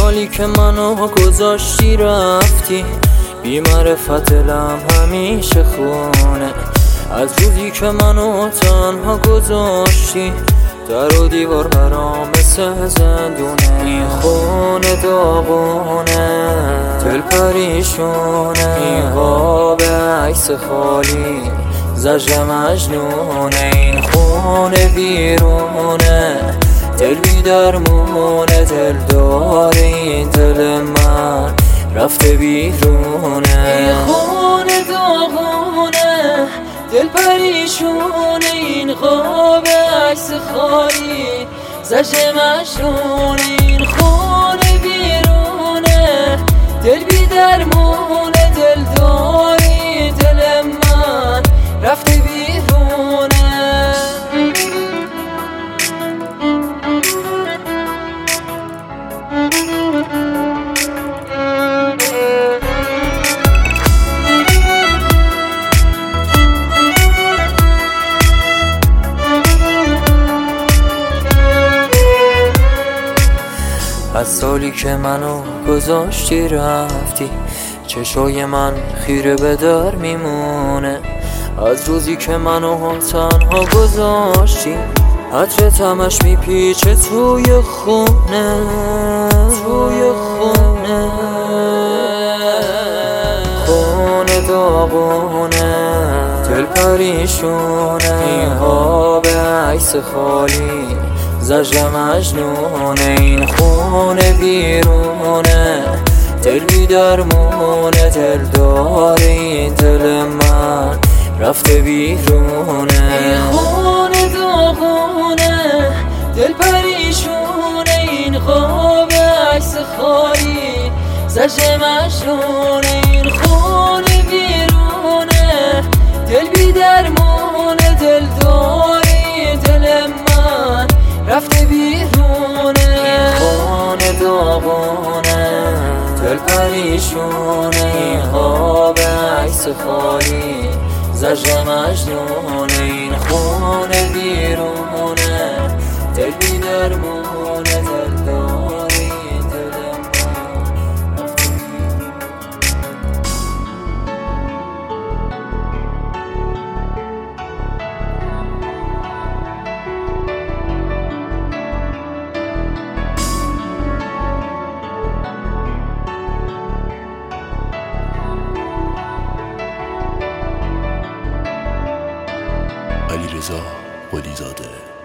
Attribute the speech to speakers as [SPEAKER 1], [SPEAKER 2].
[SPEAKER 1] سالی که منو گذاشتی رفتی، بی معرفت دلم همیشه خونه. از روزی که منو تنها گذاشتی، در و دیوار برام مثل زندونه. این خونه داغونه، دل پریشونه، این قاب عکس خالی زجر مجنونه. این خونه بیرونه، دل بی درمونه، دل داره این دل من رفته بیرونه. این خونه داغونه، دل پریشونه، این قاب عکس خالی زجر مجنونه. این خونه بیرونه، دل بی درمونه، دل داری دل من رفته بیرونه. از سالی که منو گذاشتی رفتی، چشای من خیره به در میمونه. از روزی که منو تنها گذاشتی، عطرت همش میپیچه توی خونه، توی خونه. خونه داغونه، دل پریشونه، این قاب عکس خالی زجر مجنونه. این خونه بیرونه، دل بی درمونه، دل داره این دل من رفته بیرونه. این خونه داغونه، دل پریشونه، این قاب عکس خالی زجر مجنونه. این خونه بیرونه، دل بی درمونه، دل داری دل من رفته بیرونه. این خونه داغونه، دل پریشونه، این قاب عکس خالی زجر مجنونه. این خونه بیرونه، دل بی درمونه، دل داری دل من رفته
[SPEAKER 2] علیرضا قلی زاده.